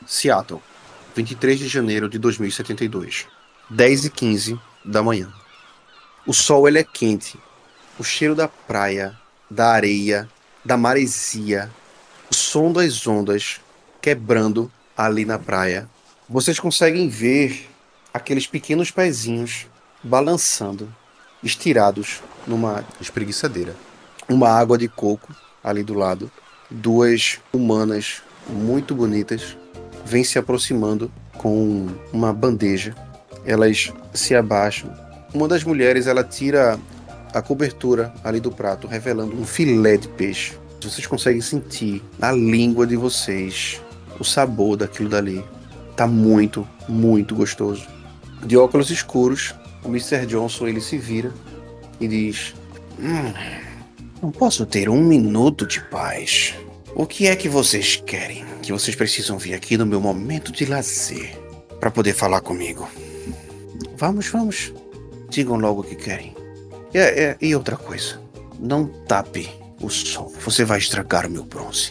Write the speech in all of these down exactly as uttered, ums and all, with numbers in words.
Seattle, vinte e três de janeiro de dois mil e setenta e dois, dez e quinze da manhã. O sol ele é quente, o cheiro da praia, da areia, da maresia, o som das ondas quebrando ali na praia. Vocês conseguem ver aqueles pequenos pezinhos balançando, estirados numa espreguiçadeira. Uma água de coco ali do lado. Duas humanas muito bonitas vêm se aproximando com uma bandeja. Elas se abaixam. Uma das mulheres, ela tira a cobertura ali do prato, revelando um filé de peixe. Vocês conseguem sentir na língua de vocês o sabor daquilo dali. Tá muito, muito gostoso. De óculos escuros, o mister Johnson, ele se vira e diz: Hum, não posso ter um minuto de paz. O que é que vocês querem? Que vocês precisam vir aqui no meu momento de lazer para poder falar comigo. Vamos, vamos. Digam logo o que querem. E, é, e outra coisa, não tape o som. Você vai estragar o meu bronze.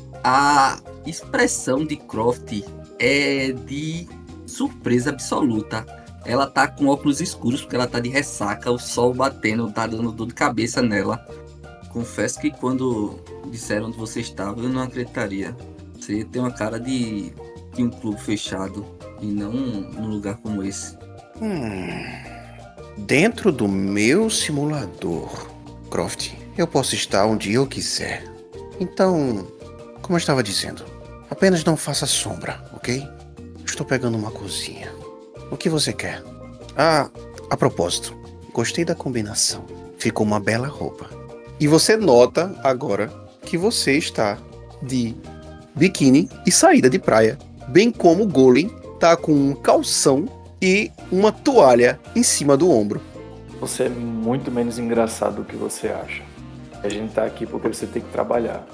A expressão de Croft é de surpresa absoluta. Ela tá com óculos escuros porque ela tá de ressaca, o sol batendo, tá dando dor de cabeça nela. Confesso que quando disseram onde você estava, eu não acreditaria. Você tem uma cara de, de um clube fechado e não num lugar como esse. Hum, dentro do meu simulador, Croft, eu posso estar onde eu quiser. Então, como eu estava dizendo, apenas não faça sombra, ok? Estou pegando uma cozinha. O que você quer? Ah, a propósito, gostei da combinação. Ficou uma bela roupa. E você nota agora que você está de biquíni e saída de praia, bem como o Golem tá com um calção e uma toalha em cima do ombro. Você é muito menos engraçado do que você acha. A gente tá aqui porque você tem que trabalhar.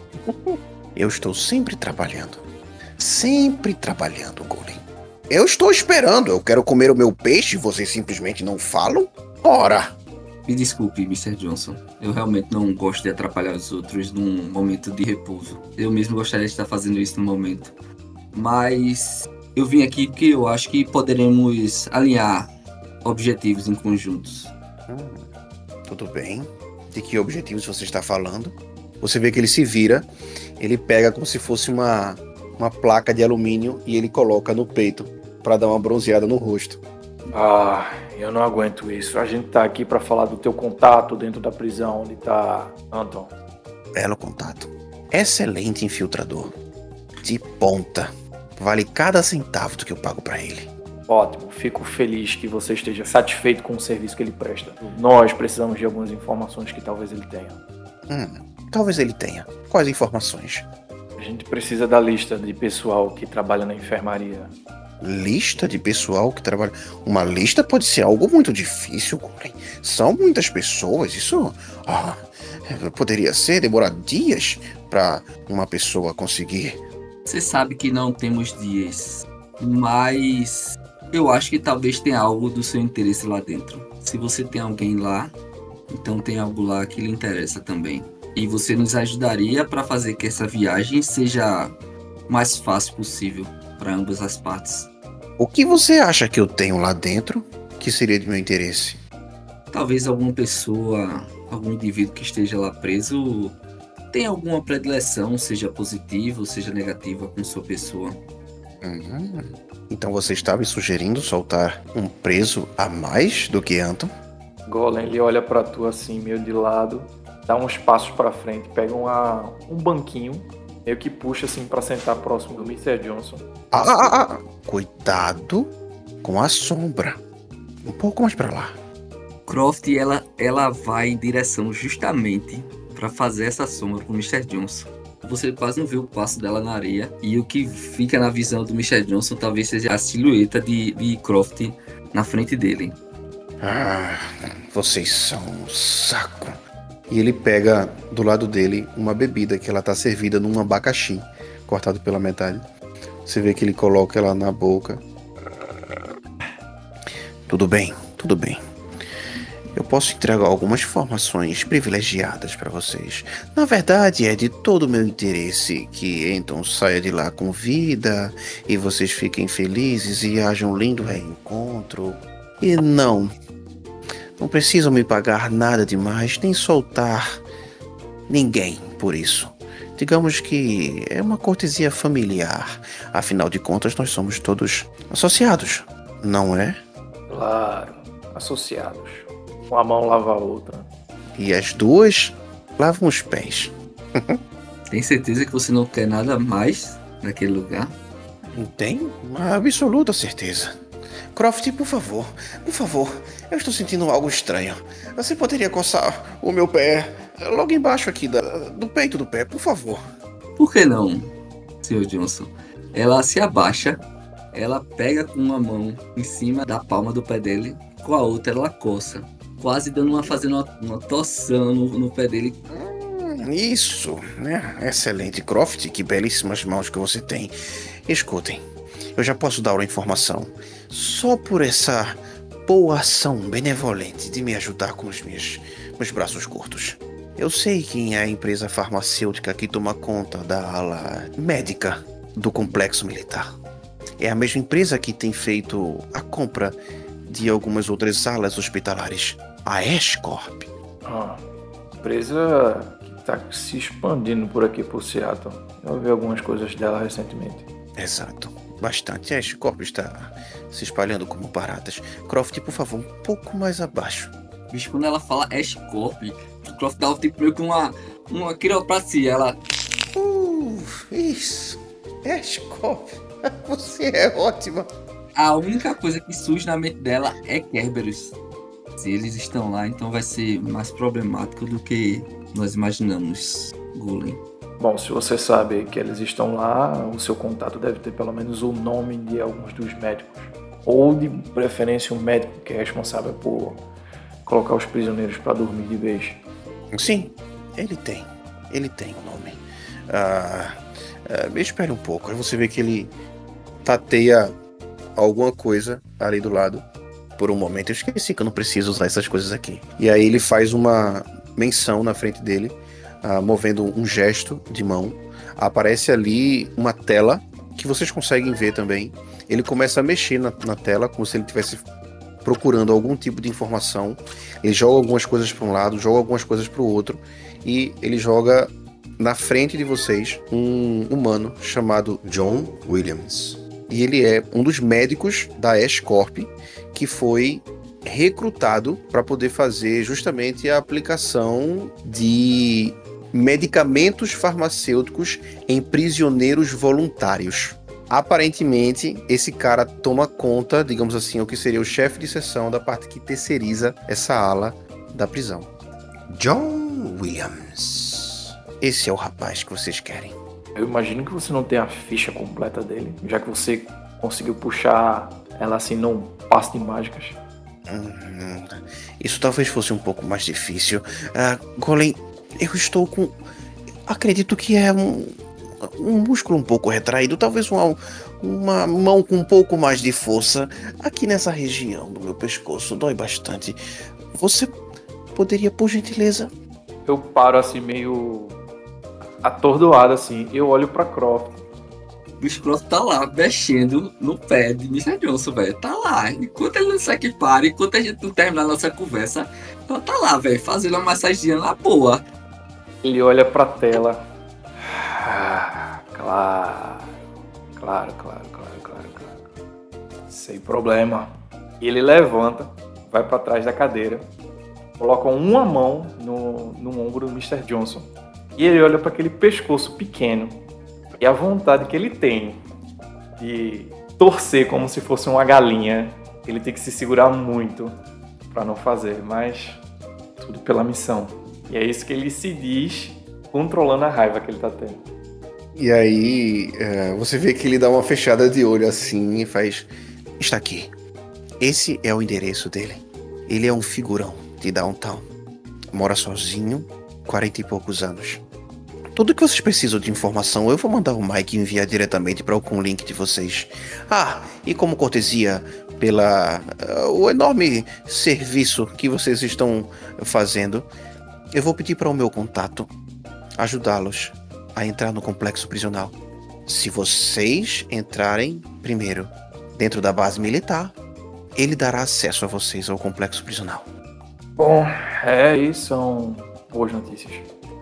Eu estou sempre trabalhando. Sempre trabalhando, Golem. Eu estou esperando. Eu quero comer o meu peixe e vocês simplesmente não falam? Ora! Me desculpe, mister Johnson. Eu realmente não gosto de atrapalhar os outros num momento de repouso. Eu mesmo gostaria de estar fazendo isso no momento. Mas eu vim aqui porque eu acho que poderemos alinhar objetivos em conjuntos. Hum, tudo bem. De que objetivos você está falando? Você vê que ele se vira, ele pega como se fosse uma, uma placa de alumínio e ele coloca no peito para dar uma bronzeada no rosto. Ah, eu não aguento isso. A gente tá aqui pra falar do teu contato dentro da prisão onde tá Anton. Belo contato. Excelente infiltrador. De ponta. Vale cada centavo do que eu pago pra ele. Ótimo, fico feliz que você esteja satisfeito com o serviço que ele presta. Nós precisamos de algumas informações que talvez ele tenha. Hum, talvez ele tenha. Quais informações? A gente precisa da lista de pessoal que trabalha na enfermaria. Lista de pessoal que trabalha... Uma lista pode ser algo muito difícil, Golem. São muitas pessoas, isso... Ah, poderia ser, demorar dias pra uma pessoa conseguir. Você sabe que não temos dias, mas eu acho que talvez tenha algo do seu interesse lá dentro. Se você tem alguém lá, então tem algo lá que lhe interessa também. E você nos ajudaria para fazer que essa viagem seja o mais fácil possível para ambas as partes. O que você acha que eu tenho lá dentro que seria de meu interesse? Talvez alguma pessoa, algum indivíduo que esteja lá preso tenha alguma predileção, seja positiva ou seja negativa com sua pessoa. Uhum. Então você está me sugerindo soltar um preso a mais do que Anton? Golem, ele olha pra tu assim, meio de lado, dá uns passos pra frente, pega uma, um banquinho, meio que puxa assim pra sentar próximo do mister Johnson. Ah, ah, ah, ah. Cuidado com a sombra. Um pouco mais pra lá. Croft, ela, ela vai em direção justamente para fazer essa sombra com o mister Johnson. Você quase não vê o passo dela na areia, e o que fica na visão do mister Johnson talvez seja a silhueta de, de Croft na frente dele. Ah, vocês são um saco. E ele pega do lado dele uma bebida que ela tá servida num abacaxi, cortado pela metade. Você vê que ele coloca ela na boca. Tudo bem, tudo bem. eu posso entregar algumas informações privilegiadas para vocês. Na verdade, é de todo o meu interesse que Anton saia de lá com vida e vocês fiquem felizes e haja um lindo reencontro. E não, não precisam me pagar nada demais, nem soltar ninguém por isso. Digamos que é uma cortesia familiar. Afinal de contas, nós somos todos associados, não é? Claro, associados. Uma mão lava a outra. E as duas lavam os pés. Tem certeza que você não quer nada mais naquele lugar? Tem uma absoluta certeza. Croft, por favor, por favor, eu estou sentindo algo estranho. Você poderia coçar o meu pé logo embaixo aqui da, do peito do pé, por favor. Por que não, senhor Johnson? Ela se abaixa, ela pega com uma mão em cima da palma do pé dele, com a outra ela coça, quase dando uma, fazendo uma, uma torção no, no pé dele. Hum, isso, né? Excelente, Croft, que belíssimas mãos que você tem. Escutem, eu já posso dar uma informação. Só por essa boa ação benevolente de me ajudar com os meus, meus braços curtos. Eu sei quem é a empresa farmacêutica que toma conta da ala médica do complexo militar. É a mesma empresa que tem feito a compra de algumas outras alas hospitalares. A Ashcorp. Ah, empresa que está se expandindo por aqui por Seattle. Eu vi algumas coisas dela recentemente. Exato. Bastante. A Ashcorp está se espalhando como baratas. Croft, por favor, um pouco mais abaixo. Bicho, quando ela fala Ashcorp, o Croft dá tipo meio que uma, uma quiropracia. Ela... Uh, isso. Ashcorp. Você é ótima. A única coisa que surge na mente dela é Kerberos. Se eles estão lá, então vai ser mais problemático do que nós imaginamos, Golem. Bom, se você sabe que eles estão lá, o seu contato deve ter pelo menos o nome de alguns dos médicos. Ou, de preferência, um médico que é responsável por colocar os prisioneiros para dormir de vez. Sim, ele tem. Ele tem o nome. Ah, ah, espere um pouco. Aí você vê que ele tateia alguma coisa ali do lado. Por um momento eu esqueci que eu não preciso usar essas coisas aqui. E aí ele faz uma menção na frente dele, uh, movendo um gesto de mão. Aparece ali uma tela que vocês conseguem ver também. Ele começa a mexer na, na tela como se ele estivesse procurando algum tipo de informação. Ele joga algumas coisas para um lado, joga algumas coisas para o outro, e ele joga na frente de vocês um humano chamado John Williams. E ele é um dos médicos da Ashcorp que foi recrutado para poder fazer justamente a aplicação de medicamentos farmacêuticos em prisioneiros voluntários. Aparentemente, esse cara toma conta, digamos assim, o que seria o chefe de seção da parte que terceiriza essa ala da prisão. John Williams. Esse é o rapaz que vocês querem. Eu imagino que você não tem a ficha completa dele, já que você conseguiu puxar ela assim num passe de mágicas. Hum, isso talvez fosse um pouco mais difícil. Uh, Golem, eu estou com... Acredito que é um, um músculo um pouco retraído, talvez uma, uma mão com um pouco mais de força. Aqui nessa região do meu pescoço, dói bastante. Você poderia, por gentileza... Eu paro assim meio... atordoado assim, eu olho pra Croft. O bicho Croft tá lá, mexendo no pé de mister Johnson, velho. Tá lá. Enquanto ele não se equipara, enquanto a gente não terminar a nossa conversa, ela tá lá, velho, fazendo uma massaginha na boa. Ele olha pra tela. Ah, claro, claro, claro, claro, claro, claro. Sem problema. E ele levanta, vai pra trás da cadeira, coloca uma mão no, no ombro do mister Johnson. E ele olha para aquele pescoço pequeno e a vontade que ele tem de torcer como se fosse uma galinha. Ele tem que se segurar muito para não fazer, mas tudo pela missão. E é isso que ele se diz, controlando a raiva que ele tá tendo. E aí, é, você vê que ele dá uma fechada de olho assim e faz... Está aqui. Esse é o endereço dele. Ele é um figurão de downtown. Mora sozinho, quarenta e poucos anos. Tudo que vocês precisam de informação, eu vou mandar o Mike enviar diretamente para algum link de vocês. Ah, e como cortesia pela uh, o enorme serviço que vocês estão fazendo, eu vou pedir para o meu contato ajudá-los a entrar no complexo prisional. Se vocês entrarem primeiro dentro da base militar, ele dará acesso a vocês ao complexo prisional. Bom, é, isso são boas notícias.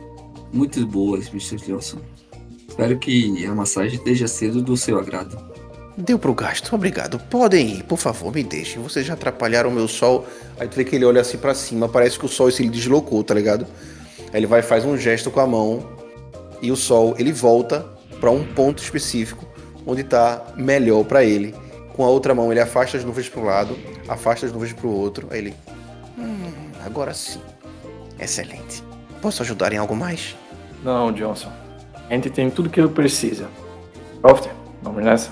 Muito boas, mister Johnson. Espero que a massagem esteja sendo do seu agrado. Deu pro gasto, obrigado. Podem ir, por favor, me deixem. Vocês já atrapalharam o meu sol. Aí tu vê que ele olha assim pra cima, parece que o sol se ele deslocou, tá ligado? Aí ele vai faz um gesto com a mão e o sol, ele volta pra um ponto específico onde tá melhor pra ele. Com a outra mão ele afasta as nuvens pro lado, afasta as nuvens pro outro. Aí ele... Hum, agora sim. Excelente. Posso ajudar em algo mais? Não, Johnson. A gente tem tudo que ele precisa. Croft, vamos nessa?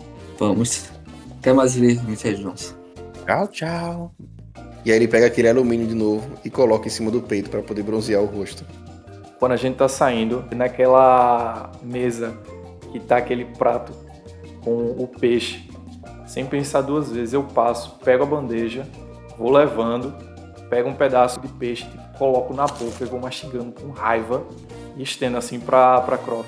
Vamos. Até mais ver, mister Johnson. Tchau, tchau. E aí ele pega aquele alumínio de novo e coloca em cima do peito para poder bronzear o rosto. Quando a gente tá saindo, naquela mesa que tá aquele prato com o peixe, sem pensar duas vezes, eu passo, pego a bandeja, vou levando, pego um pedaço de peixe, tipo, coloco na boca e vou mastigando com raiva e estendo assim pra, pra Croft.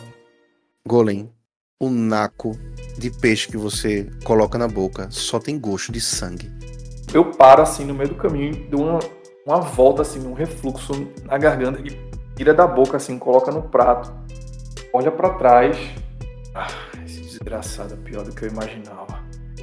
Golem, o naco de peixe que você coloca na boca só tem gosto de sangue. Eu paro assim no meio do caminho, dou uma, uma volta assim, um refluxo na garganta e tira da boca assim, coloca no prato, olha pra trás. Ah, esse desgraçado é pior do que eu imaginava.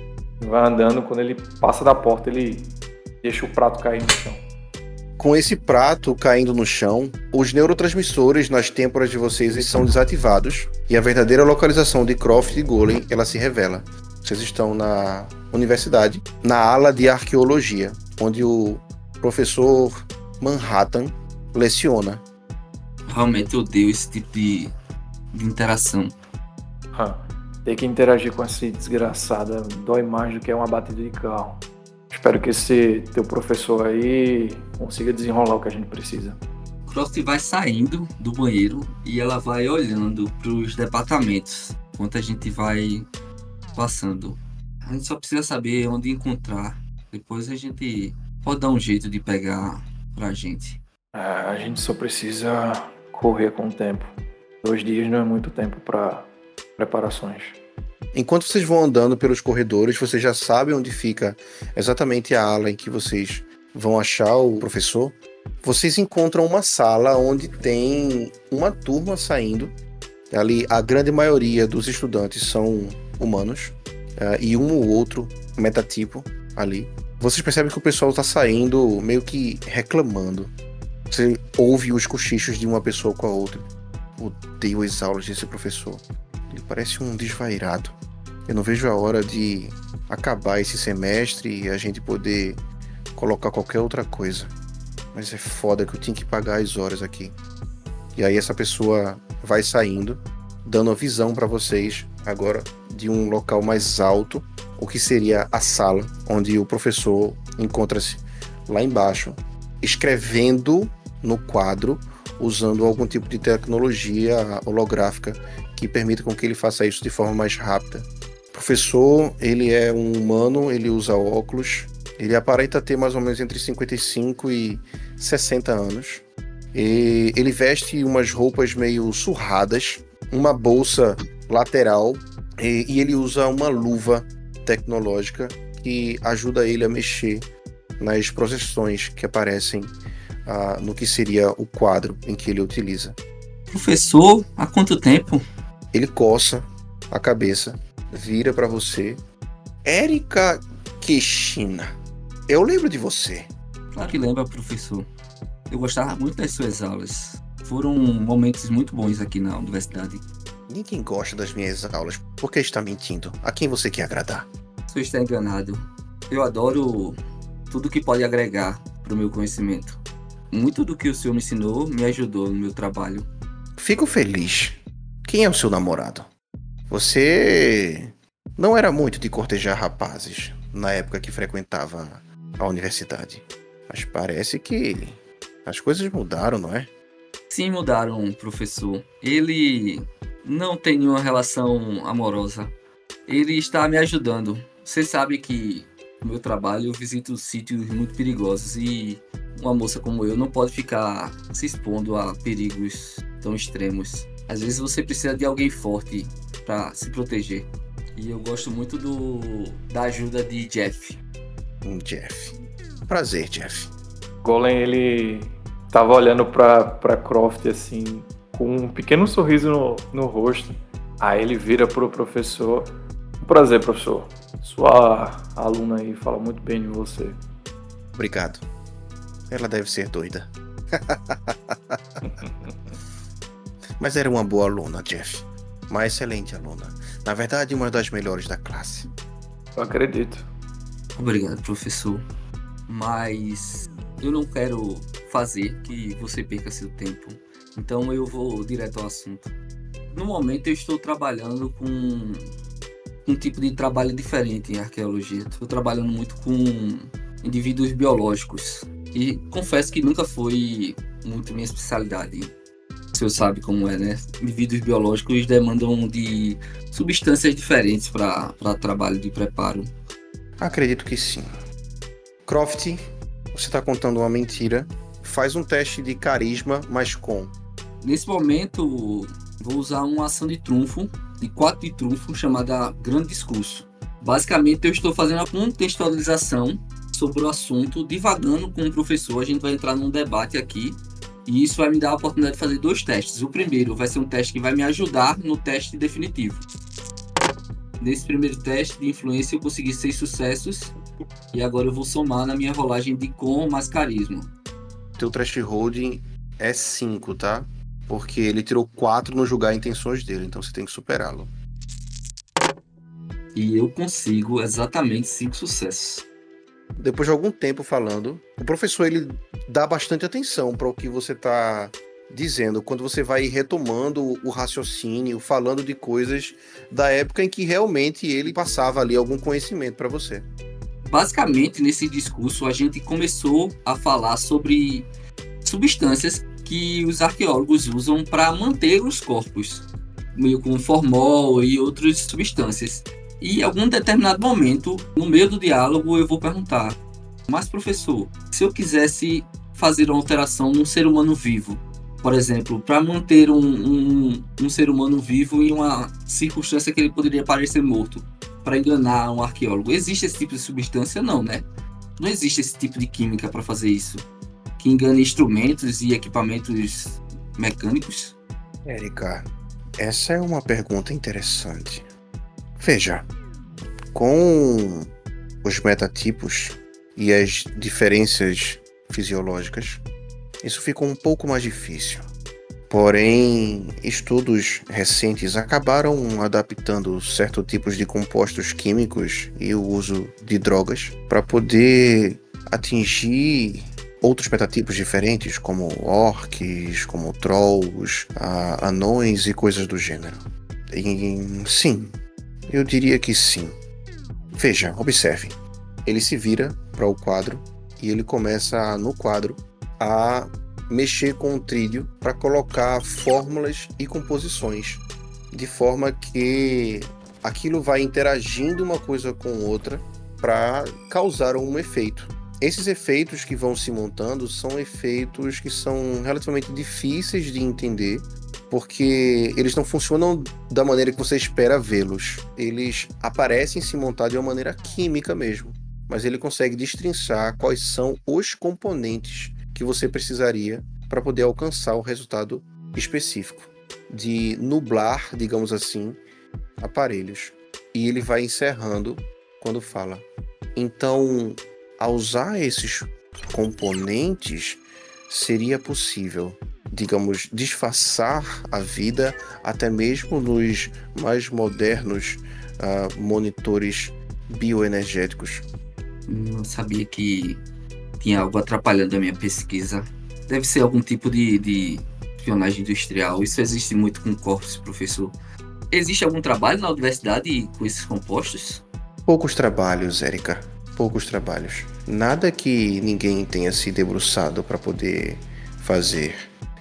Vai andando, quando ele passa da porta, ele deixa o prato cair no chão. Com esse prato caindo no chão, os neurotransmissores nas têmporas de vocês são desativados e a verdadeira localização de Croft e Golem, ela se revela. Vocês estão na universidade, na ala de arqueologia, onde o professor Manhattan leciona. Realmente eu odeio esse tipo de, de interação. Hum, ter que interagir com esse desgraçado dói mais do que uma batida de carro. Espero que esse teu professor aí consiga desenrolar o que a gente precisa. Croft vai saindo do banheiro e ela vai olhando para os departamentos enquanto a gente vai passando. A gente só precisa saber onde encontrar. Depois a gente pode dar um jeito de pegar pra gente. É, a gente só precisa correr com o tempo. Dois dias não é muito tempo para preparações. Enquanto vocês vão andando pelos corredores, vocês já sabem onde fica exatamente a ala em que vocês vão achar o professor. Vocês encontram uma sala onde tem uma turma saindo. Ali, a grande maioria dos estudantes são humanos, uh, e um ou outro metatipo ali. Vocês percebem que o pessoal está saindo meio que reclamando. Você ouve os cochichos de uma pessoa com a outra. Odeio as aulas desse professor. Ele parece um desvairado. Eu não vejo a hora de acabar esse semestre e a gente poder colocar qualquer outra coisa. Mas é foda que eu tinha que pagar as horas aqui. E aí essa pessoa vai saindo, dando a visão para vocês agora de um local mais alto, o que seria a sala onde o professor encontra-se lá embaixo, escrevendo no quadro, usando algum tipo de tecnologia holográfica que permita com que ele faça isso de forma mais rápida. O professor, ele é um humano, ele usa óculos, ele aparenta ter mais ou menos entre cinquenta e cinco e sessenta anos. E ele veste umas roupas meio surradas, uma bolsa lateral, e, e ele usa uma luva tecnológica que ajuda ele a mexer nas projeções que aparecem ah, no que seria o quadro em que ele utiliza. Professor, há quanto tempo? Ele coça a cabeça, vira para você. Erika Kishina, eu lembro de você. Claro que lembra, professor. Eu gostava muito das suas aulas. Foram momentos muito bons aqui na universidade. Ninguém gosta das minhas aulas. Por que está mentindo? A quem você quer agradar? O senhor está enganado. Eu adoro tudo que pode agregar para o meu conhecimento. Muito do que o senhor me ensinou me ajudou no meu trabalho. Fico feliz. Quem é o seu namorado? Você não era muito de cortejar rapazes na época que frequentava a universidade. Mas parece que as coisas mudaram, não é? Sim, mudaram, professor. Ele não tem nenhuma relação amorosa. Ele está me ajudando. Você sabe que no meu trabalho eu visito sítios muito perigosos e uma moça como eu não pode ficar se expondo a perigos tão extremos. Às vezes você precisa de alguém forte para se proteger. E eu gosto muito do, da ajuda de Jeff. Jeff. Prazer, Jeff. Golem, ele tava olhando pra, pra Croft assim, com um pequeno sorriso no, no rosto. Aí ele vira pro professor. Prazer, professor. Sua aluna aí fala muito bem de você. Obrigado. Ela deve ser doida. Mas era uma boa aluna, Jeff. Uma excelente aluna. Na verdade, uma das melhores da classe. Eu acredito. Obrigado, professor. Mas eu não quero fazer que você perca seu tempo. Então eu vou direto ao assunto. No momento eu estou trabalhando com um tipo de trabalho diferente em arqueologia. Estou trabalhando muito com indivíduos biológicos. E confesso que nunca foi muito minha especialidade. O senhor sabe como é, né? Indivíduos biológicos demandam de substâncias diferentes para trabalho de preparo. Acredito que sim. Croft, você está contando uma mentira. Faz um teste de carisma, mas com... Nesse momento, vou usar uma ação de trunfo, de quatro de trunfo, chamada Grande Discurso. Basicamente, eu estou fazendo a contextualização sobre o assunto, divagando com o professor. A gente vai entrar num debate aqui, e isso vai me dar a oportunidade de fazer dois testes. O primeiro vai ser um teste que vai me ajudar no teste definitivo. Nesse primeiro teste de influência, eu consegui seis sucessos, e agora eu vou somar na minha rolagem de com mais carisma. Teu threshold é cinco, tá? Porque ele tirou quatro no julgar intenções dele, então você tem que superá-lo. E eu consigo exatamente cinco sucessos. Depois de algum tempo falando, o professor ele dá bastante atenção para o que você está dizendo, quando você vai retomando o raciocínio, falando de coisas da época em que realmente ele passava ali algum conhecimento para você. Basicamente, nesse discurso, a gente começou a falar sobre substâncias que os arqueólogos usam para manter os corpos, meio com formol e outras substâncias. E em algum determinado momento, no meio do diálogo, eu vou perguntar: mas professor, se eu quisesse fazer uma alteração num ser humano vivo, por exemplo, para manter um, um, um ser humano vivo em uma circunstância que ele poderia parecer morto, para enganar um arqueólogo, existe esse tipo de substância? Não, né? Não existe esse tipo de química para fazer isso, que engane instrumentos e equipamentos mecânicos? Érica, essa é uma pergunta interessante. Veja, com os metatipos e as diferenças fisiológicas, isso ficou um pouco mais difícil. Porém, estudos recentes acabaram adaptando certos tipos de compostos químicos e o uso de drogas para poder atingir outros metatipos diferentes, como orcs, como trolls, anões e coisas do gênero. E, sim, eu diria que sim. Veja, observe. Ele se vira para o quadro e ele começa no quadro a mexer com o trilho para colocar fórmulas e composições, de forma que aquilo vai interagindo uma coisa com outra para causar um efeito. Esses efeitos que vão se montando são efeitos que são relativamente difíceis de entender, porque eles não funcionam da maneira que você espera vê-los. Eles aparecem se montar de uma maneira química mesmo, mas ele consegue destrinçar quais são os componentes que você precisaria para poder alcançar o resultado específico, de nublar, digamos assim, aparelhos. E ele vai encerrando quando fala: então, ao usar esses componentes, seria possível, digamos, disfarçar a vida até mesmo nos mais modernos uh, monitores bioenergéticos. Não sabia que tinha algo atrapalhando a minha pesquisa. Deve ser algum tipo de, de espionagem industrial. Isso existe muito com corpos, professor. Existe algum trabalho na universidade com esses compostos? Poucos trabalhos, Érica. Poucos trabalhos. Nada que ninguém tenha se debruçado para poder fazer.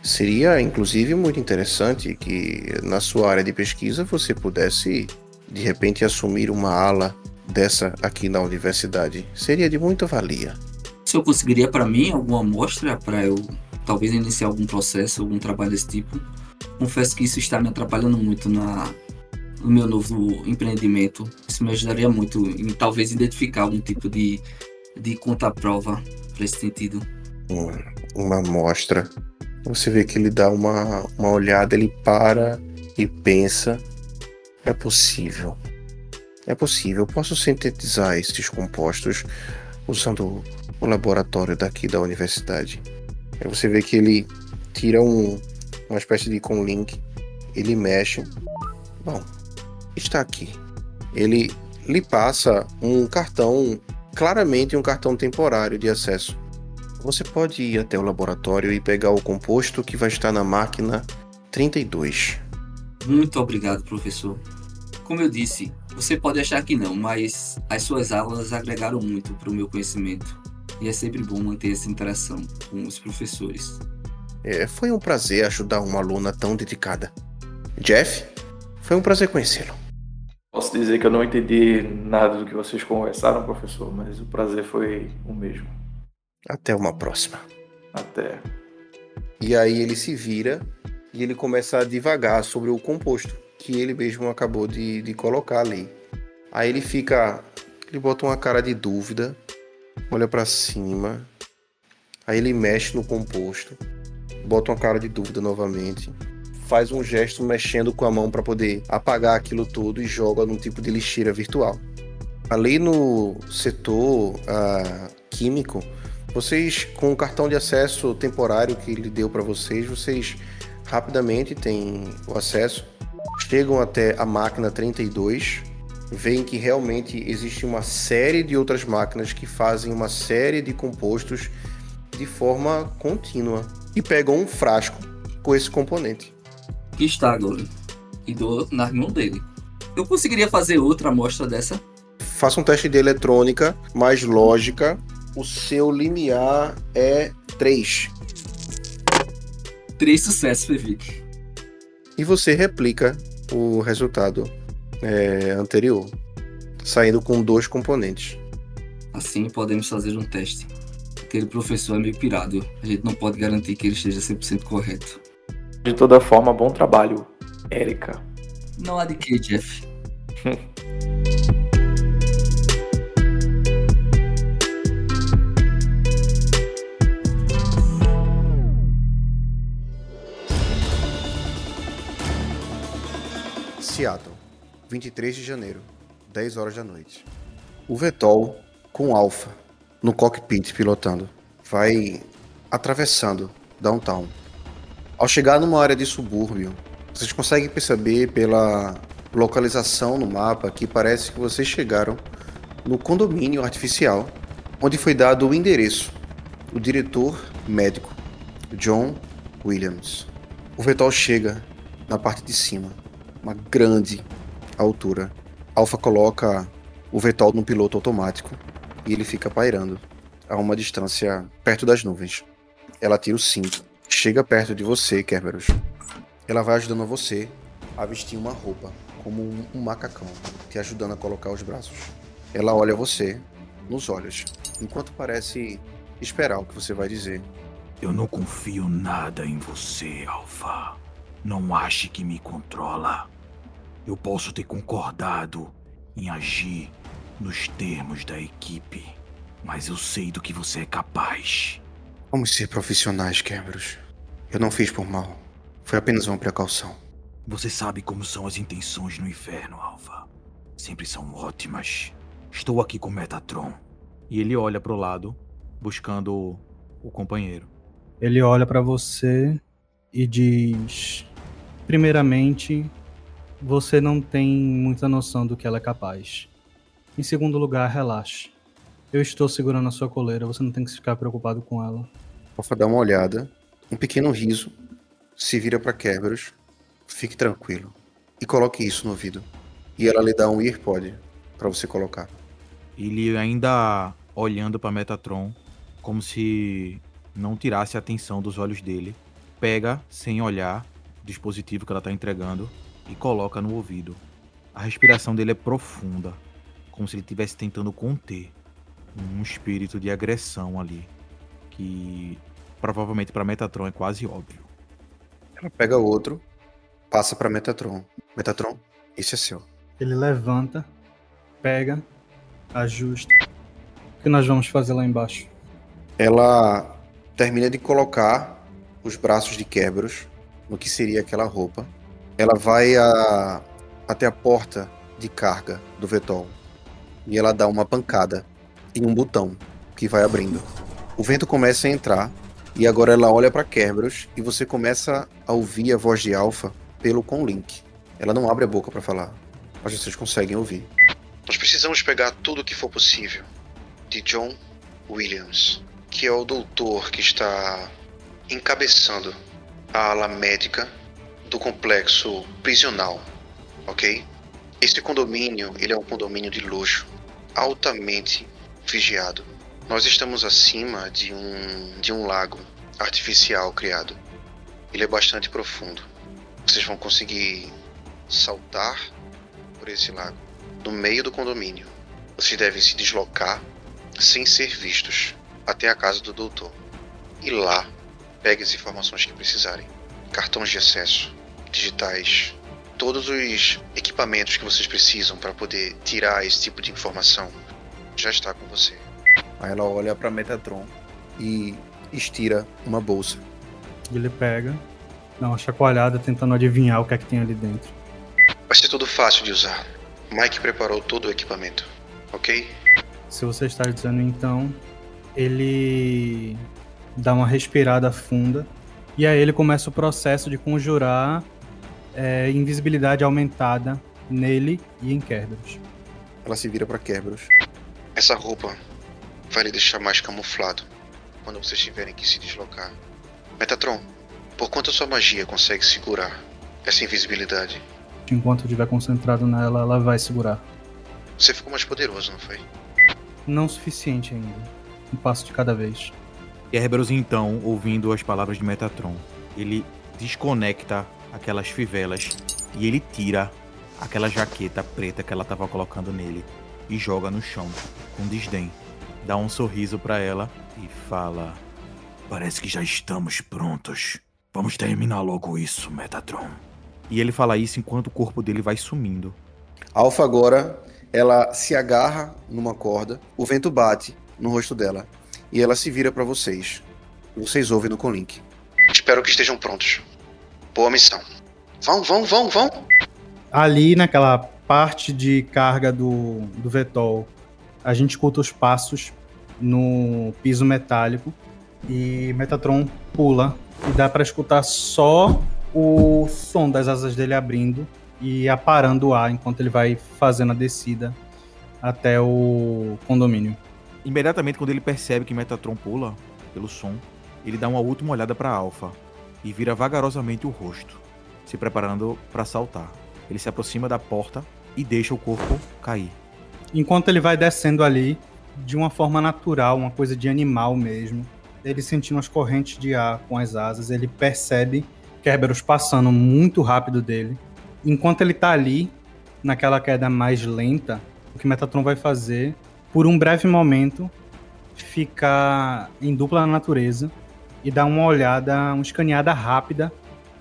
Seria, inclusive, muito interessante que na sua área de pesquisa você pudesse, de repente, assumir uma ala dessa aqui na universidade. Seria de muita valia. Se eu conseguiria para mim alguma amostra para eu talvez iniciar algum processo, algum trabalho desse tipo, confesso que isso está me atrapalhando muito na, no meu novo empreendimento. Isso me ajudaria muito em talvez identificar algum tipo de, de conta-prova para esse sentido. Hum, uma amostra. Você vê que ele dá uma, uma olhada, ele para e pensa. É possível. É possível. Eu posso sintetizar esses compostos usando o laboratório daqui da universidade. Aí você vê que ele tira um, uma espécie de comlink. Ele mexe. Bom, está aqui. Ele lhe passa um cartão, claramente um cartão temporário de acesso. Você pode ir até o laboratório e pegar o composto que vai estar na máquina trinta e dois. Muito obrigado, professor. Como eu disse, você pode achar que não, mas as suas aulas agregaram muito para o meu conhecimento. E é sempre bom manter essa interação com os professores. É, foi um prazer ajudar uma aluna tão dedicada. Jeff, foi um prazer conhecê-lo. Posso dizer que eu não entendi nada do que vocês conversaram, professor, mas o prazer foi o mesmo. Até uma próxima. Até. E aí ele se vira e ele começa a divagar sobre o composto que ele mesmo acabou de, de colocar ali. Aí ele fica... Ele bota uma cara de dúvida, olha pra cima, aí ele mexe no composto, bota uma cara de dúvida novamente, faz um gesto mexendo com a mão para poder apagar aquilo tudo e joga num tipo de lixeira virtual. Ali no setor uh, químico, vocês, com o cartão de acesso temporário que ele deu para vocês, vocês rapidamente têm o acesso, chegam até a máquina trinta e dois, veem que realmente existe uma série de outras máquinas que fazem uma série de compostos de forma contínua e pegam um frasco com esse componente. Aqui está, Golem. E dou na mão dele. Eu conseguiria fazer outra amostra dessa? Faça um teste de eletrônica mais lógica. O seu limiar é três. Três sucessos, Fevic. E você replica o resultado é, anterior, saindo com dois componentes. Assim podemos fazer um teste. Aquele professor é meio pirado. A gente não pode garantir que ele esteja cem por cento correto. De toda forma, bom trabalho, Érica. Não há de que, Jeff. Seattle, vinte e três de janeiro, dez horas da noite. O Vetol, com Alpha, no cockpit pilotando, vai atravessando downtown. Ao chegar numa área de subúrbio, vocês conseguem perceber pela localização no mapa que parece que vocês chegaram no condomínio artificial, onde foi dado o endereço do diretor médico, John Williams. O Vetol chega na parte de cima, uma grande altura. Alpha coloca o Vetol no piloto automático e ele fica pairando a uma distância perto das nuvens. Ela tira o cinto, chega perto de você, Kerberos. Ela vai ajudando você a vestir uma roupa, como um, um macacão, te ajudando a colocar os braços. Ela olha você nos olhos, enquanto parece esperar o que você vai dizer. Eu não confio nada em você, Alpha. Não ache que me controla. Eu posso ter concordado em agir nos termos da equipe, mas eu sei do que você é capaz. Vamos ser profissionais, Kerberos. Eu não fiz por mal. Foi apenas uma precaução. Você sabe como são as intenções no inferno, Alpha. Sempre são ótimas. Estou aqui com Metatron. E ele olha pro lado, buscando o, o companheiro. Ele olha pra você e diz... Primeiramente, você não tem muita noção do que ela é capaz. Em segundo lugar, relaxe. Eu estou segurando a sua coleira, você não tem que ficar preocupado com ela. Alpha dá uma olhada, um pequeno riso, se vira para Kerberos. Fique tranquilo e coloque isso no ouvido. E ela lhe dá um earpod para você colocar. Ele ainda olhando para Metatron, como se não tirasse a atenção dos olhos dele. pega, sem olhar, o dispositivo que ela tá entregando e coloca no ouvido. A respiração dele é profunda, como se ele estivesse tentando conter um espírito de agressão ali, que provavelmente para Metatron é quase óbvio. Ela pega outro, passa para Metatron. Metatron, esse é seu. Ele levanta, pega, ajusta. O que nós vamos fazer lá embaixo? Ela termina de colocar os braços de Kerberos no que seria aquela roupa. Ela vai a, até a porta de carga do Vetol e ela dá uma pancada em um botão que vai abrindo. O vento começa a entrar e agora ela olha para Kerberos e você começa a ouvir a voz de Alpha pelo Comlink. Ela não abre a boca para falar, mas vocês conseguem ouvir. Nós precisamos pegar tudo o que for possível de John Williams, que é o doutor que está encabeçando a ala médica do complexo prisional, ok? Esse condomínio, ele é um condomínio de luxo, altamente vigiado. Nós estamos acima de um, de um lago artificial criado. Ele é bastante profundo. Vocês vão conseguir saltar por esse lago no meio do condomínio. Vocês devem se deslocar sem ser vistos até a casa do doutor. E lá, pegue as informações que precisarem. Cartões de acesso, digitais, todos os equipamentos que vocês precisam para poder tirar esse tipo de informação já está com você. Aí ela olha para Metatron e estira uma bolsa. Ele pega, dá uma chacoalhada tentando adivinhar o que é que tem ali dentro. Vai ser tudo fácil de usar. Mike preparou todo o equipamento, ok? Se você está dizendo então, ele dá uma respirada funda e aí ele começa o processo de conjurar é, invisibilidade aumentada nele e em Kerberos. Ela se vira para Kerberos. Essa roupa vai lhe deixar mais camuflado quando vocês tiverem que se deslocar. Metatron, por quanto a sua magia consegue segurar essa invisibilidade? Enquanto eu estiver concentrado nela, ela vai segurar. Você ficou mais poderoso, não foi? Não o suficiente ainda. Um passo de cada vez. Kerberos, então, ouvindo as palavras de Metatron, ele desconecta aquelas fivelas e ele tira aquela jaqueta preta que ela estava colocando nele e joga no chão, com desdém. Dá um sorriso para ela e fala: parece que já estamos prontos. Vamos terminar logo isso, Metatron. E ele fala isso enquanto o corpo dele vai sumindo. Alpha agora, ela se agarra numa corda, o vento bate no rosto dela e ela se vira para vocês. Vocês ouvem no Comlink. Espero que estejam prontos. Boa missão. Vão, vão, vão, vão. Ali naquela parte de carga do, do Vetol, a gente escuta os passos no piso metálico e Metatron pula e dá para escutar só o som das asas dele abrindo e aparando o ar enquanto ele vai fazendo a descida até o condomínio. Imediatamente, quando ele percebe que Metatron pula pelo som, ele dá uma última olhada para Alpha e vira vagarosamente o rosto, se preparando para saltar. Ele se aproxima da porta e deixa o corpo cair. Enquanto ele vai descendo ali, de uma forma natural, uma coisa de animal mesmo, ele sentindo as correntes de ar com as asas, ele percebe Kerberos passando muito rápido dele. Enquanto ele tá ali, naquela queda mais lenta, o que Metatron vai fazer, por um breve momento, ficar em dupla natureza e dar uma olhada, uma escaneada rápida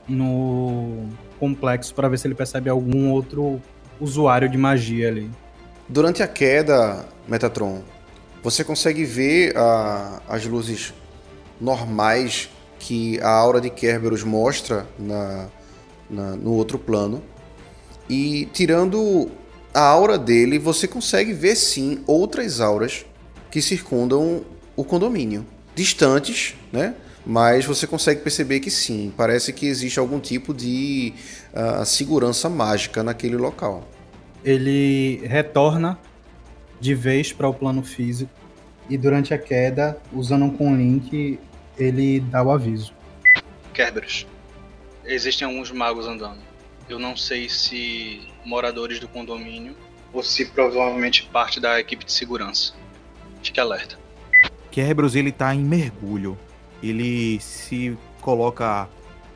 no complexo para ver se ele percebe algum outro usuário de magia ali. Durante a queda, Metatron, você consegue ver a, as luzes normais que a aura de Kerberos mostra na, na, no outro plano. E tirando a aura dele, você consegue ver sim outras auras que circundam o condomínio. Distantes, né? Mas você consegue perceber que sim, parece que existe algum tipo de uh, segurança mágica naquele local. Ele retorna de vez para o plano físico e durante a queda, usando um Comlink, ele dá o aviso. Kerberos, existem alguns magos andando. Eu não sei se moradores do condomínio ou se provavelmente parte da equipe de segurança. Fique alerta. Kerberos, ele tá em mergulho. Ele se coloca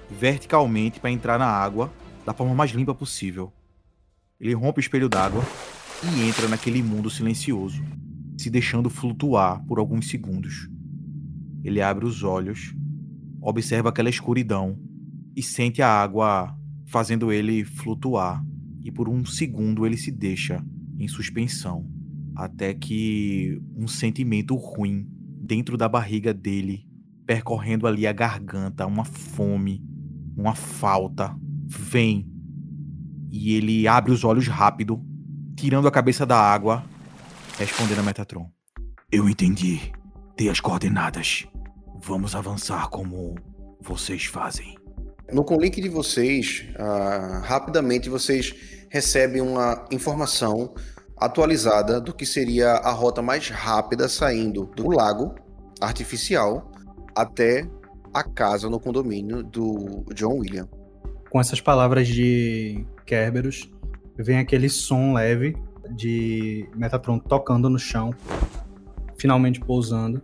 verticalmente para entrar na água da forma mais limpa possível. Ele rompe o espelho d'água e entra naquele mundo silencioso, se deixando flutuar por alguns segundos. Ele abre os olhos, observa aquela escuridão e sente a água fazendo ele flutuar. E por um segundo ele se deixa em suspensão, até que um sentimento ruim dentro da barriga dele, percorrendo ali a garganta, uma fome, uma falta, vem. E ele abre os olhos rápido, tirando a cabeça da água, respondendo a Metatron. Eu entendi. Dei as coordenadas. Vamos avançar como vocês fazem. No comlink de vocês, uh, rapidamente vocês recebem uma informação atualizada do que seria a rota mais rápida saindo do lago artificial até a casa no condomínio do John William. Com essas palavras de Kerberos, vem aquele som leve de Metatron tocando no chão, finalmente pousando.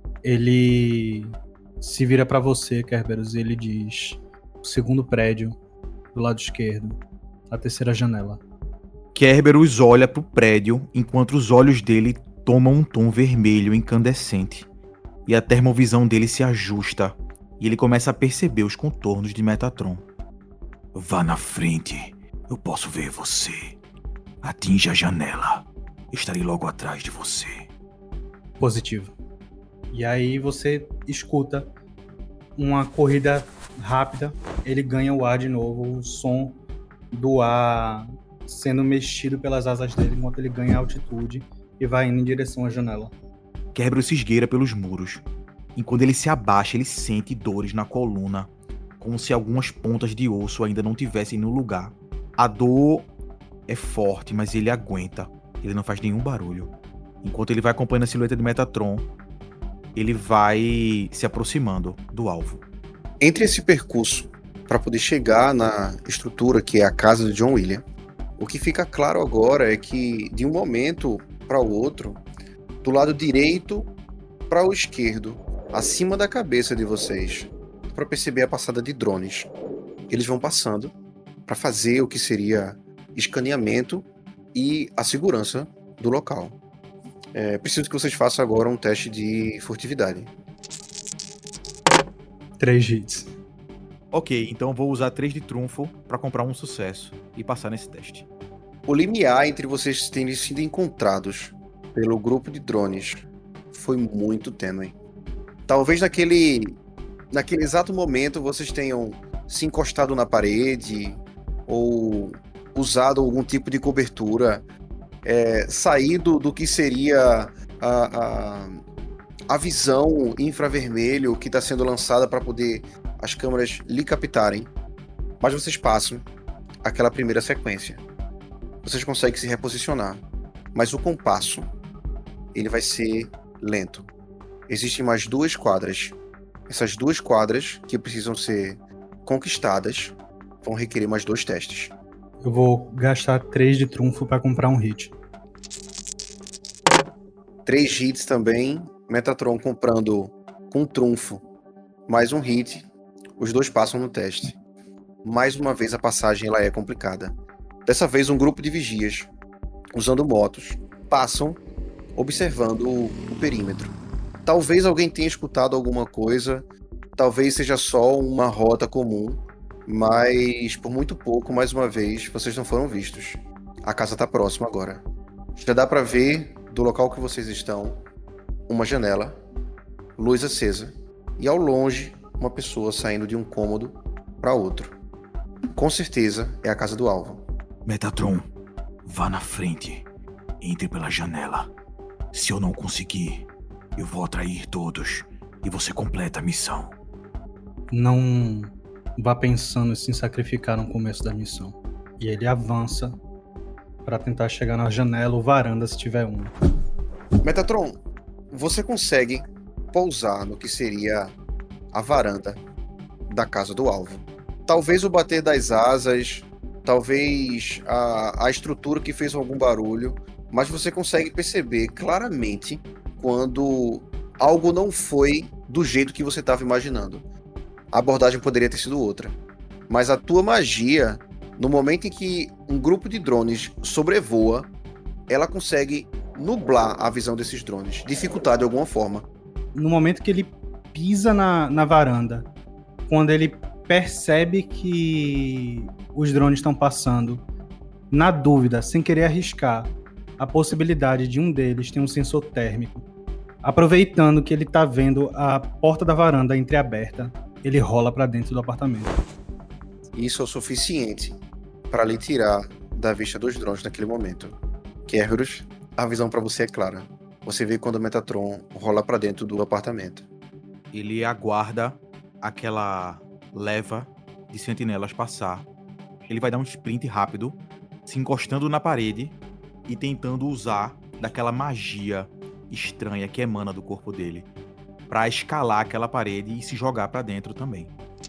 Ele se vira para você, Kerberos, e ele diz: o segundo prédio, do lado esquerdo, a terceira janela. Kerberos olha pro prédio enquanto os olhos dele tomam um tom vermelho incandescente e a termovisão dele se ajusta e ele começa a perceber os contornos de Metatron. Vá na frente, eu posso ver você. Atinja a janela, estarei logo atrás de você. Positivo. E aí você escuta uma corrida rápida, ele ganha o ar de novo, o som do ar sendo mexido pelas asas dele enquanto ele ganha altitude e vai indo em direção à janela. Kerberos se esgueira pelos muros. Enquanto ele se abaixa, ele sente dores na coluna, como se algumas pontas de osso ainda não tivessem no lugar. A dor é forte, mas ele aguenta. Ele não faz nenhum barulho. Enquanto ele vai acompanhando a silhueta de Metatron, ele vai se aproximando do alvo. Entre esse percurso, para poder chegar na estrutura que é a casa de John William, o que fica claro agora é que, de um momento para o outro, do lado direito para o esquerdo, acima da cabeça de vocês, para perceber a passada de drones. Eles vão passando para fazer o que seria escaneamento e a segurança do local. É, preciso que vocês façam agora um teste de furtividade. Três hits. Ok, então vou usar três de trunfo para comprar um sucesso e passar nesse teste. O limiar entre vocês terem sido encontrados pelo grupo de drones foi muito tênue. Talvez naquele, naquele exato momento vocês tenham se encostado na parede ou usado algum tipo de cobertura, é, saído do que seria a, a, a visão infravermelho que está sendo lançada para poder as câmeras lhe captarem, mas vocês passam aquela primeira sequência. Vocês conseguem se reposicionar, mas o compasso ele vai ser lento. Existem mais duas quadras. Essas duas quadras que precisam ser conquistadas vão requerer mais dois testes. Eu vou gastar três de trunfo para comprar um hit. Três hits também. Metatron comprando com trunfo mais um hit. Os dois passam no teste. Mais uma vez a passagem ela é complicada. Dessa vez um grupo de vigias, usando motos, passam observando o, o perímetro. Talvez alguém tenha escutado alguma coisa, talvez seja só uma rota comum, mas por muito pouco, mais uma vez, vocês não foram vistos. A casa está próxima agora. Já dá para ver, do local que vocês estão, uma janela, luz acesa, e ao longe, uma pessoa saindo de um cômodo para outro. Com certeza é a casa do alvo. Metatron, vá na frente. Entre pela janela. Se eu não conseguir, eu vou atrair todos e você completa a missão. Não vá pensando em se sacrificar no começo da missão. E ele avança para tentar chegar na janela ou varanda se tiver uma. Metatron, você consegue pousar no que seria a varanda da casa do alvo. Talvez o bater das asas, talvez a, a estrutura que fez algum barulho, mas você consegue perceber claramente quando algo não foi do jeito que você estava imaginando. a abordagem poderia ter sido outra. Mas a tua magia, no momento em que um grupo de drones sobrevoa, ela consegue nublar a visão desses drones, dificultar de alguma forma. No momento que ele pisa na, na varanda, quando ele percebe que os drones estão passando, na dúvida, sem querer arriscar, a possibilidade de um deles ter um sensor térmico, aproveitando que ele está vendo a porta da varanda entreaberta, ele rola para dentro do apartamento. Isso é o suficiente para lhe tirar da vista dos drones naquele momento. Kerberos, a visão para você é clara. Você vê quando o Metatron rola para dentro do apartamento. Ele aguarda aquela leva de sentinelas passar. Ele vai dar um sprint rápido, se encostando na parede e tentando usar daquela magia estranha que emana do corpo dele para escalar aquela parede e se jogar para dentro também.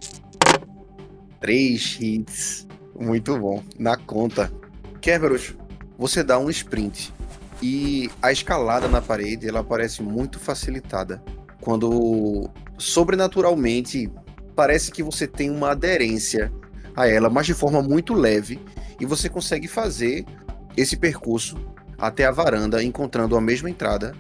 Três hits. Muito bom. Na conta. Kerberos, você dá um sprint e a escalada na parede ela parece muito facilitada. Quando sobrenaturalmente parece que você tem uma aderência a ela, mas de forma muito leve, e você consegue fazer esse percurso até a varanda, encontrando a mesma entrada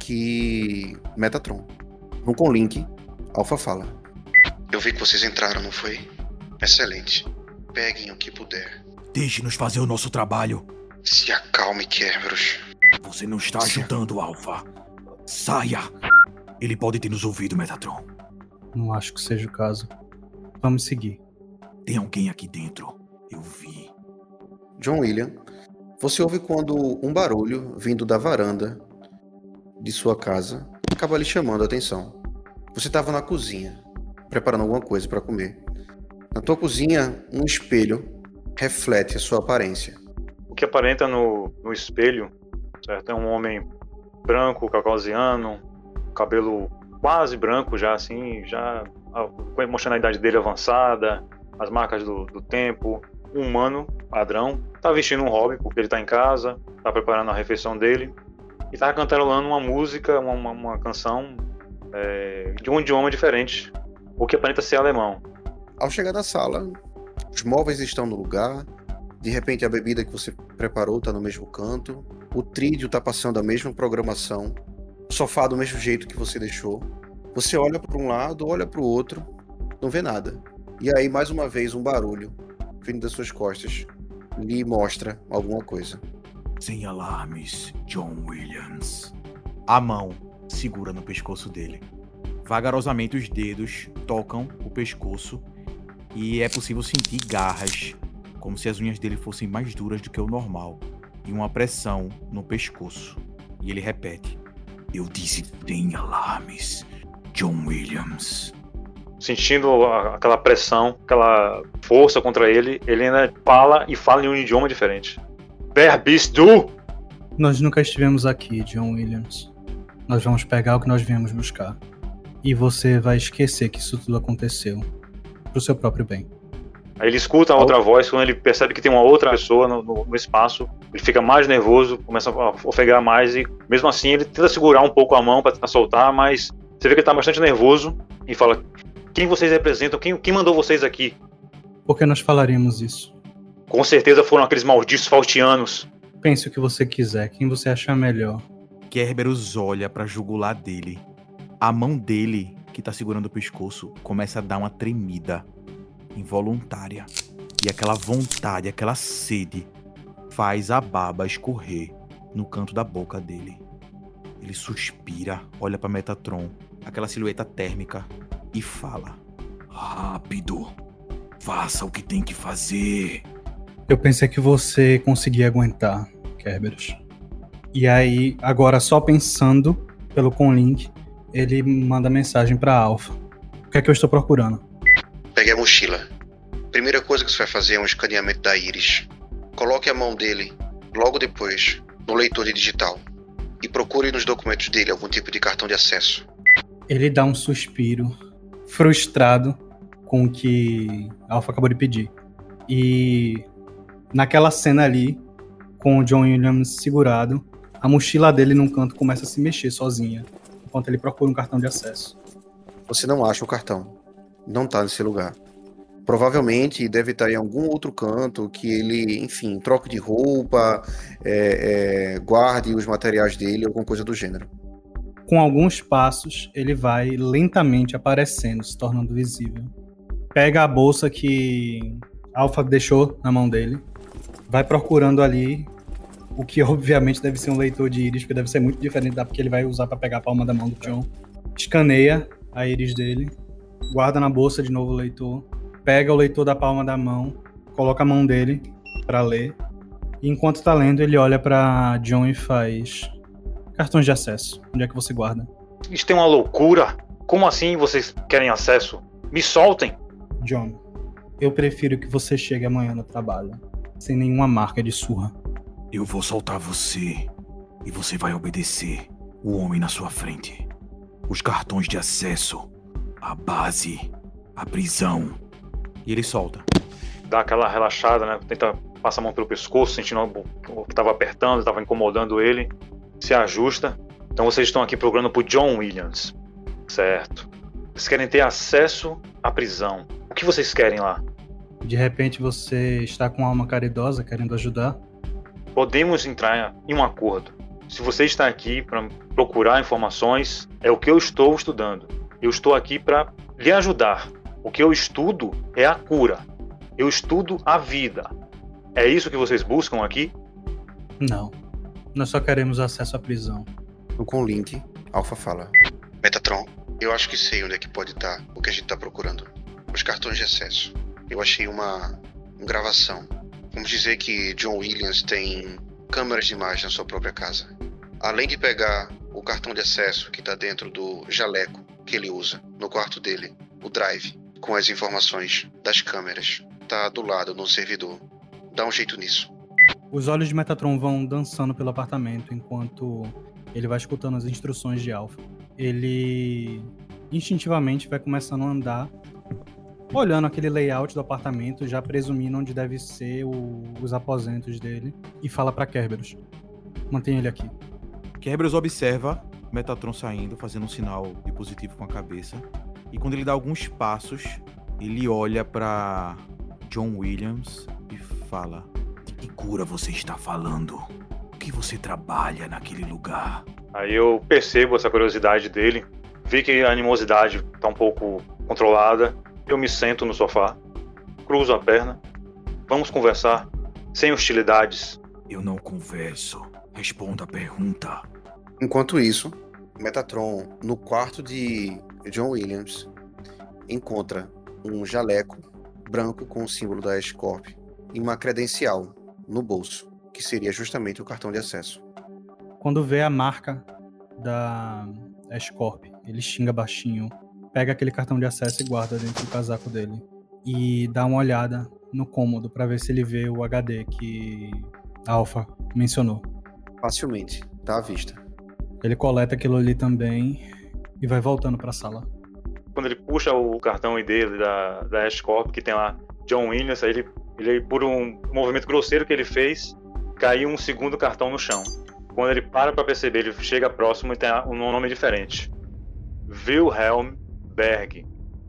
que Metatron. No Conlink, Alpha fala. Eu vi que vocês entraram, não foi? Excelente. Peguem o que puder. Deixe-nos fazer o nosso trabalho. Se acalme, Kerberos. Você não está ajudando, Alpha. Saia! Ele pode ter nos ouvido, Metatron. Não acho que seja o caso. Vamos seguir. Tem alguém aqui dentro. Eu vi. John William, você ouve quando um barulho vindo da varanda de sua casa acaba lhe chamando a atenção. Você estava na cozinha, preparando alguma coisa para comer. Na tua cozinha, um espelho reflete a sua aparência. O que aparenta no, no espelho, certo? É um homem branco, caucasiano, cabelo quase branco já, assim, já com a emocionalidade dele avançada, as marcas do, do tempo, um humano padrão, tá vestindo um hobby porque ele tá em casa, tá preparando a refeição dele e tá cantarolando uma música, uma, uma, uma canção é, de um idioma diferente, o que aparenta ser alemão. Ao chegar na sala, os móveis estão no lugar, de repente a bebida que você preparou tá no mesmo canto, o trídio tá passando a mesma programação, o sofá do mesmo jeito que você deixou. Você olha para um lado, olha para o outro, não vê nada. E aí, mais uma vez, um barulho vindo das suas costas lhe mostra alguma coisa. Sem alarmes, John Williams. A mão segura no pescoço dele. Vagarosamente os dedos tocam o pescoço e é possível sentir garras, como se as unhas dele fossem mais duras do que o normal, e uma pressão no pescoço. E ele repete: Eu disse sem alarmes, John Williams. Sentindo aquela pressão, aquela força contra ele, ele ainda fala e fala em um idioma diferente. Wer bist du? Nós nunca estivemos aqui, John Williams. Nós vamos pegar o que nós viemos buscar. E você vai esquecer que isso tudo aconteceu. Pro seu próprio bem. Aí ele escuta a outra voz, quando ele percebe que tem uma outra pessoa no, no, no espaço, ele fica mais nervoso, começa a ofegar mais e mesmo assim ele tenta segurar um pouco a mão para tentar soltar, mas você vê que ele tá bastante nervoso e fala: Quem vocês representam? Quem, quem mandou vocês aqui? Por que nós falaríamos isso? Com certeza foram aqueles malditos faustianos. Pense o que você quiser, quem você achar melhor. Kerberos olha pra jugular dele. A mão dele, que tá segurando o pescoço, começa a dar uma tremida involuntária. E aquela vontade, aquela sede, faz a baba escorrer no canto da boca dele. Ele suspira, olha pra Metatron, aquela silhueta térmica, e fala: Rápido, faça o que tem que fazer. Eu pensei que você conseguia aguentar, Kerberos. E aí, agora só pensando pelo Conlink, ele manda mensagem pra Alpha. O que é que eu estou procurando? Pegue a mochila. Primeira coisa que você vai fazer é um escaneamento da íris. Coloque a mão dele, logo depois, no leitor de digital. E procure nos documentos dele algum tipo de cartão de acesso. Ele dá um suspiro, frustrado com o que Alpha acabou de pedir. E naquela cena ali, com o John Williams segurado, a mochila dele num canto começa a se mexer sozinha, enquanto ele procura um cartão de acesso. Você não acha o cartão. não tá nesse lugar. Provavelmente deve estar em algum outro canto que ele, enfim, troque de roupa, é, é, guarde os materiais dele, alguma coisa do gênero. Com alguns passos, ele vai lentamente aparecendo, se tornando visível. Pega a bolsa que Alpha deixou na mão dele, vai procurando ali o que obviamente deve ser um leitor de íris, porque deve ser muito diferente da que ele vai usar para pegar a palma da mão do John. Escaneia a íris dele, guarda na bolsa de novo o leitor, pega o leitor da palma da mão, coloca a mão dele para ler, e enquanto tá lendo, ele olha para John e faz: cartões de acesso, onde é que você guarda? Isso tem uma loucura. Como assim vocês querem acesso? Me soltem. John, eu prefiro que você chegue amanhã no trabalho, sem nenhuma marca de surra. Eu vou soltar você e você vai obedecer o homem na sua frente. Os cartões de acesso, a base, a prisão. E ele solta. Dá aquela relaxada, né? Tenta passar a mão pelo pescoço, sentindo o que estava apertando, estava incomodando ele. Se ajusta. Então vocês estão aqui procurando por John Williams. Certo. Vocês querem ter acesso à prisão. O que vocês querem lá? De repente você está com alma caridosa, querendo ajudar? Podemos entrar em um acordo. Se você está aqui para procurar informações, é o que eu estou estudando. Eu estou aqui para lhe ajudar. O que eu estudo é a cura. Eu estudo a vida. É isso que vocês buscam aqui? Não. Nós só queremos acesso à prisão. Com o link, Alpha fala: Metatron, eu acho que sei onde é que pode estar o que a gente está procurando. Os cartões de acesso. Eu achei uma, uma gravação. Vamos dizer que John Williams tem câmeras de imagem na sua própria casa. Além de pegar o cartão de acesso que está dentro do jaleco que ele usa no quarto dele, o drive com as informações das câmeras está do lado no servidor. Dá um jeito nisso. Os olhos de Metatron vão dançando pelo apartamento enquanto ele vai escutando as instruções de Alpha. Ele instintivamente vai começando a andar, olhando aquele layout do apartamento, já presumindo onde deve ser o, os aposentos dele, e fala pra Kerberos: mantenha ele aqui. Kerberos observa Metatron saindo, fazendo um sinal de positivo com a cabeça, e quando ele dá alguns passos, ele olha pra John Williams e fala: de que cura você está falando? O que você trabalha naquele lugar? Aí eu percebo essa curiosidade dele, vi que a animosidade está um pouco controlada. Eu me sento no sofá, cruzo a perna, vamos conversar, sem hostilidades. Eu não converso, responda a pergunta. Enquanto isso, Metatron, no quarto de John Williams, encontra um jaleco branco com o símbolo da Escorp e uma credencial no bolso, que seria justamente o cartão de acesso. Quando vê a marca da Escorp, ele xinga baixinho, pega aquele cartão de acesso e guarda dentro do casaco dele. E dá uma olhada no cômodo para ver se ele vê o H D que Alpha mencionou. Facilmente, tá à vista. Ele coleta aquilo ali também e vai voltando para a sala. Quando ele puxa o cartão dele da, da Escorp, que tem lá John Williams, aí ele, ele, por um movimento grosseiro que ele fez, caiu um segundo cartão no chão. Quando ele para para perceber, ele chega próximo e tem um nome diferente. Wilhelm Berg.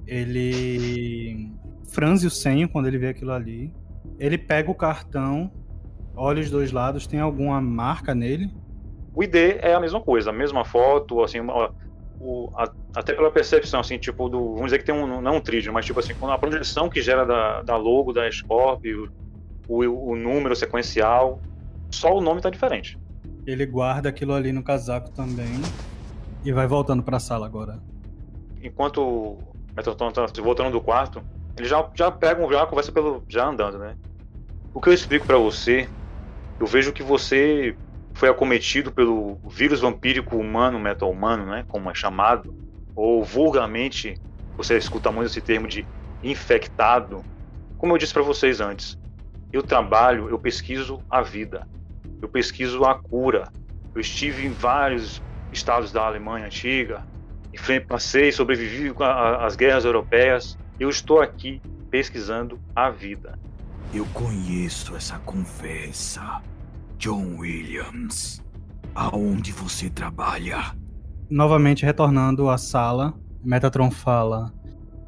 Ele franze o senho quando ele vê aquilo ali. Ele pega o cartão, olha os dois lados, tem alguma marca nele? O I D é a mesma coisa, a mesma foto, assim, uma, o, a, até pela percepção, assim, tipo, do, vamos dizer que tem um, não um trígono, mas tipo assim, a projeção que gera da, da logo, da Escorp, o, o, o número sequencial, só o nome tá diferente. Ele guarda aquilo ali no casaco também e vai voltando pra sala agora. Enquanto o Metatron tá voltando do quarto, ele já, já pega um já conversa pelo já andando, né? O que eu explico pra você, eu vejo que você foi acometido pelo vírus vampírico humano, meta-humano, né, como é chamado, ou vulgarmente você escuta muito esse termo de infectado. Como eu disse pra vocês antes, eu trabalho, eu pesquiso a vida, eu pesquiso a cura. Eu estive em vários estados da Alemanha antiga, passei, sobrevivi às guerras europeias. Eu estou aqui pesquisando a vida. Eu conheço essa conversa. John Williams, aonde você trabalha? Novamente retornando à sala, Metatron fala: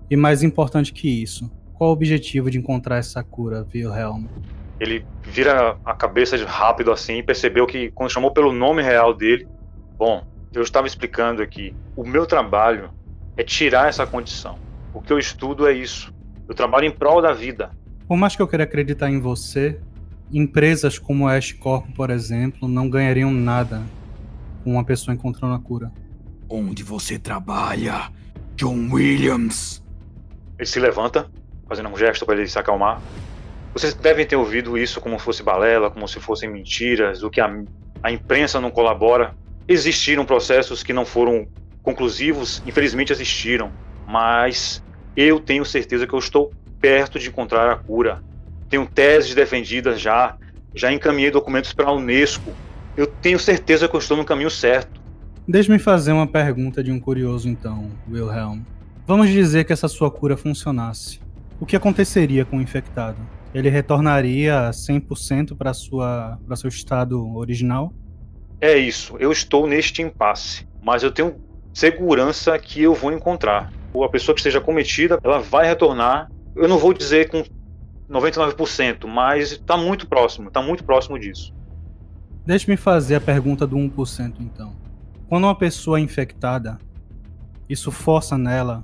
E mais importante que isso, qual o objetivo de encontrar essa cura, Wilhelm? Ele vira a cabeça de rápido assim e percebeu que quando chamou pelo nome real dele, bom, eu estava explicando aqui, o meu trabalho é tirar essa condição. O que eu estudo é isso. Eu trabalho em prol da vida. Por mais que eu queira acreditar em você, empresas como a Ash Corp, por exemplo, não ganhariam nada com uma pessoa encontrando a cura. Onde você trabalha, John Williams? Ele se levanta, fazendo um gesto para ele se acalmar. Vocês devem ter ouvido isso como se fosse balela, como se fossem mentiras, o que a, a imprensa não colabora. Existiram processos que não foram conclusivos, infelizmente existiram, mas eu tenho certeza que eu estou perto de encontrar a cura. Tenho teses defendidas já, já encaminhei documentos para a Unesco. Eu tenho certeza que eu estou no caminho certo. Deixe-me fazer uma pergunta de um curioso então, Wilhelm. Vamos dizer que essa sua cura funcionasse. O que aconteceria com o infectado? Ele retornaria cem por cento para sua, para seu estado original? É isso, eu estou neste impasse, mas eu tenho segurança que eu vou encontrar. A pessoa que esteja cometida, ela vai retornar. Eu não vou dizer com noventa e nove por cento, mas está muito próximo, está muito próximo disso. Deixe-me fazer a pergunta do um por cento então. Quando uma pessoa é infectada, isso força nela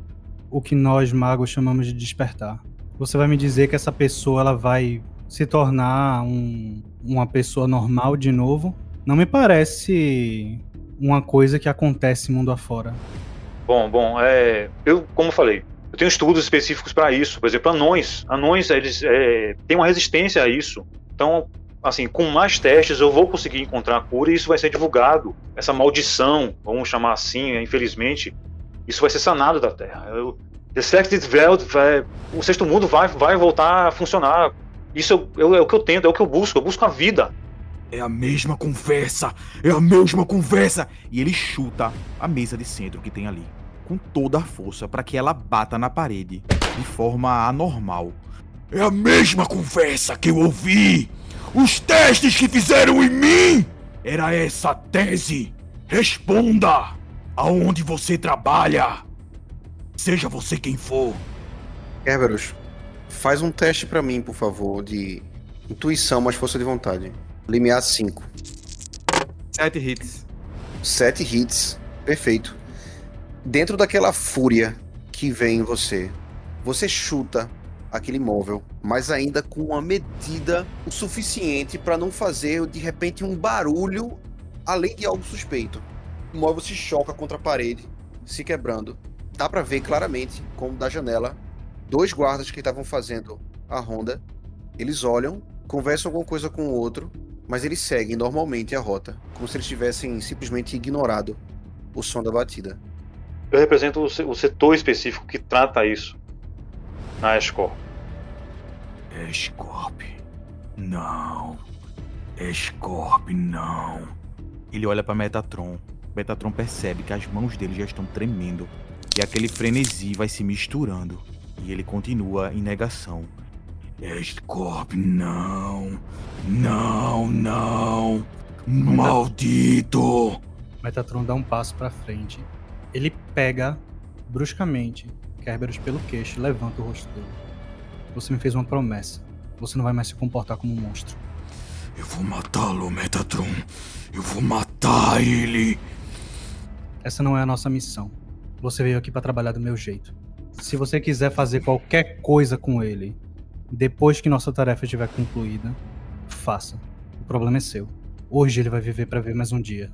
o que nós magos chamamos de despertar. Você vai me dizer que essa pessoa ela vai se tornar um, uma pessoa normal de novo? Não me parece uma coisa que acontece mundo afora. Bom, bom, é, eu, como eu falei, eu tenho estudos específicos para isso. Por exemplo, anões. Anões, eles é, têm uma resistência a isso. Então, assim, com mais testes eu vou conseguir encontrar a cura e isso vai ser divulgado. Essa maldição, vamos chamar assim, infelizmente, isso vai ser sanado da Terra. Eu, The Sexted Welt, vai, o sexto mundo vai, vai voltar a funcionar. Isso é, é, é o que eu tento, é o que eu busco. Eu busco a vida. É a mesma conversa, é a mesma conversa. E ele chuta a mesa de centro que tem ali, com toda a força, para que ela bata na parede, de forma anormal. É a mesma conversa que eu ouvi. Os testes que fizeram em mim. Era essa a tese. Responda. Aonde você trabalha? Seja você quem for. Kerberos, faz um teste pra mim, por favor, de intuição mais força de vontade. Limiar cinco. Sete hits. Sete hits. Perfeito. Dentro daquela fúria que vem em você, você chuta aquele móvel, mas ainda com uma medida o suficiente para não fazer, de repente, um barulho além de algo suspeito. O móvel se choca contra a parede, se quebrando. Dá para ver claramente, como da janela, dois guardas que estavam fazendo a ronda. Eles olham, conversam alguma coisa com o outro, mas eles seguem normalmente a rota, como se eles tivessem simplesmente ignorado o som da batida. Eu represento o setor específico que trata isso na Ash Corp. Ash Corp, não. Ash Corp, não. Ele olha pra Metatron. Metatron percebe que as mãos dele já estão tremendo e aquele frenesi vai se misturando. E ele continua em negação. Ash Corp, não. Não, não. Maldito! Metatron dá um passo pra frente. Ele pega bruscamente Kerberos pelo queixo e levanta o rosto dele. Você me fez uma promessa. Você não vai mais se comportar como um monstro. Eu vou matá-lo, Metatron. Eu vou matar ele. Essa não é a nossa missão. Você veio aqui pra trabalhar do meu jeito. Se você quiser fazer qualquer coisa com ele, depois que nossa tarefa estiver concluída, faça. O problema é seu. Hoje ele vai viver pra ver mais um dia.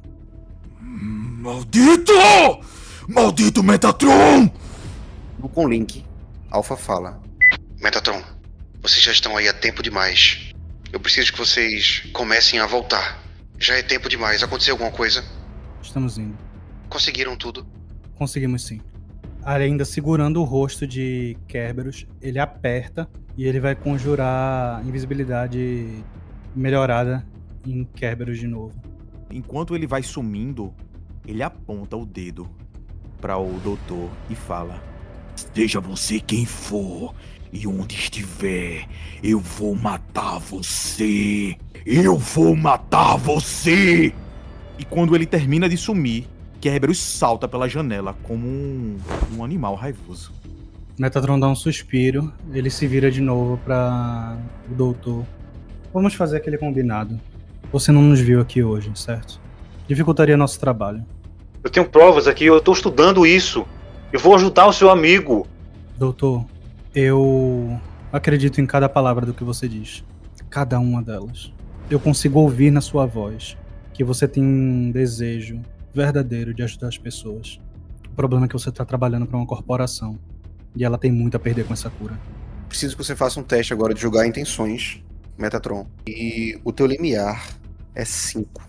Maldito! Maldito Metatron! No Conlink, Alpha fala: Metatron, vocês já estão aí há tempo demais. Eu preciso que vocês comecem a voltar. Já é tempo demais. Aconteceu alguma coisa? Estamos indo. Conseguiram tudo? Conseguimos sim. Ainda segurando o rosto de Kerberos, ele aperta e ele vai conjurar invisibilidade melhorada em Kerberos de novo. Enquanto ele vai sumindo, ele aponta o dedo para o doutor e fala: seja você quem for e onde estiver, eu vou matar você. Eu vou matar você. E quando ele termina de sumir, Kerberos salta pela janela como um, um animal raivoso. Metatron dá um suspiro, ele se vira de novo para o doutor. Vamos fazer aquele combinado. Você não nos viu aqui hoje, certo? Dificultaria nosso trabalho. Eu tenho provas aqui, eu estou estudando isso. Eu vou ajudar o seu amigo. Doutor, eu acredito em cada palavra do que você diz. Cada uma delas. Eu consigo ouvir na sua voz que você tem um desejo verdadeiro de ajudar as pessoas. O problema é que você está trabalhando para uma corporação e ela tem muito a perder com essa cura. Preciso que você faça um teste agora de julgar intenções, Metatron. E o teu limiar é cinco.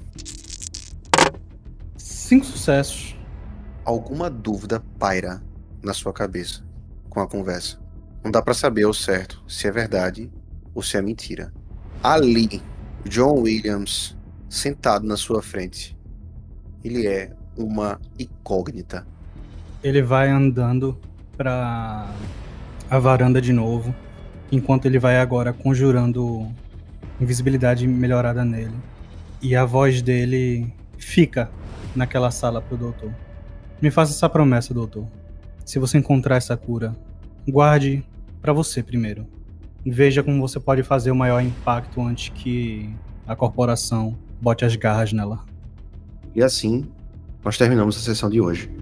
Cinco sucessos. Alguma dúvida paira na sua cabeça com a conversa. Não dá pra saber ao certo se é verdade ou se é mentira. Ali, John Williams, sentado na sua frente, ele é uma incógnita. Ele vai andando pra a varanda de novo, enquanto ele vai agora conjurando invisibilidade melhorada nele. E a voz dele fica naquela sala pro doutor. Me faça essa promessa, doutor. Se você encontrar essa cura, guarde pra você primeiro. Veja como você pode fazer o maior impacto antes que a corporação bote as garras nela. E assim, nós terminamos a sessão de hoje.